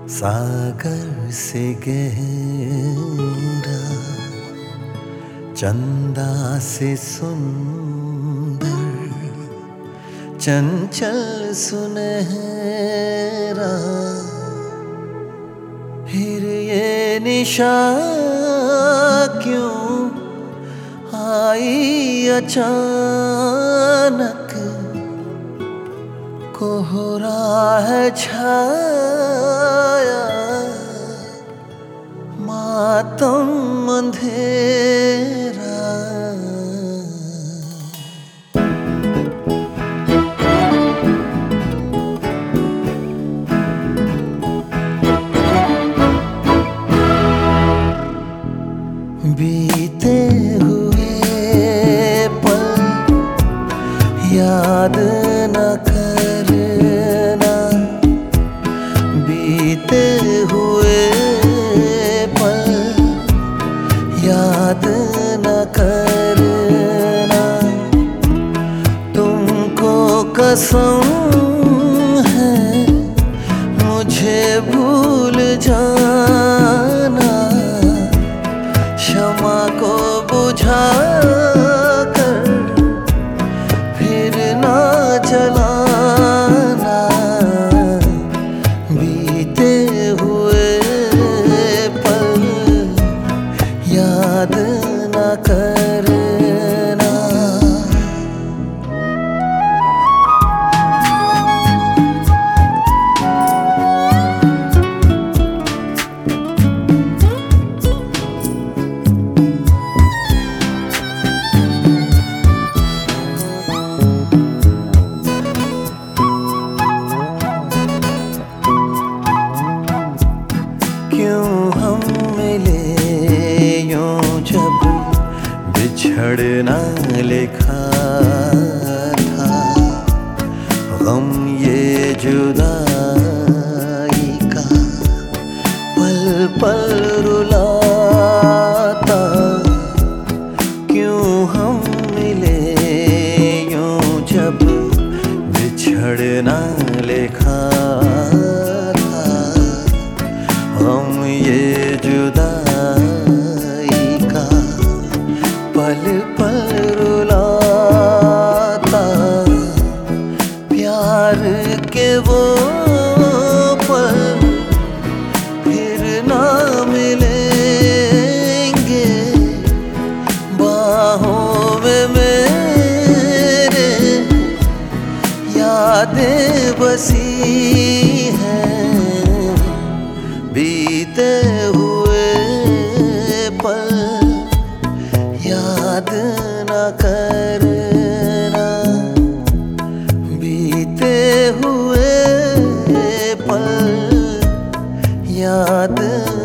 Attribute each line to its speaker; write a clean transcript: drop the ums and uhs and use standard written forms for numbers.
Speaker 1: सागर से गहरा, चंदा से सुंदर, चंचल सुनहरा, फिर ये निशा क्यों आई अचानक, कोहरा है छाया, मातम अंधेरा। बीते हुए पल याद न करना, बीते हुए पल याद न करना, तुमको कसम है मुझे भूल जाना, क्षमा को बुझा कर फिर ना जलाना, बीते हुए पल याद न करना। क्यों हम मिले यूं जब बिछड़ना लिखा था, गम ये जुदाई का पल पल रुलाता। क्यों हम मिले यूं जब बिछड़ना लिखा था, हम ये जुदाई का पल पल रुलाता। प्यार के वो पल फिर ना मिलेंगे, बाहों में मेरे यादें बसी हैं, बीते हुए पल याद न करना, बीते हुए पल याद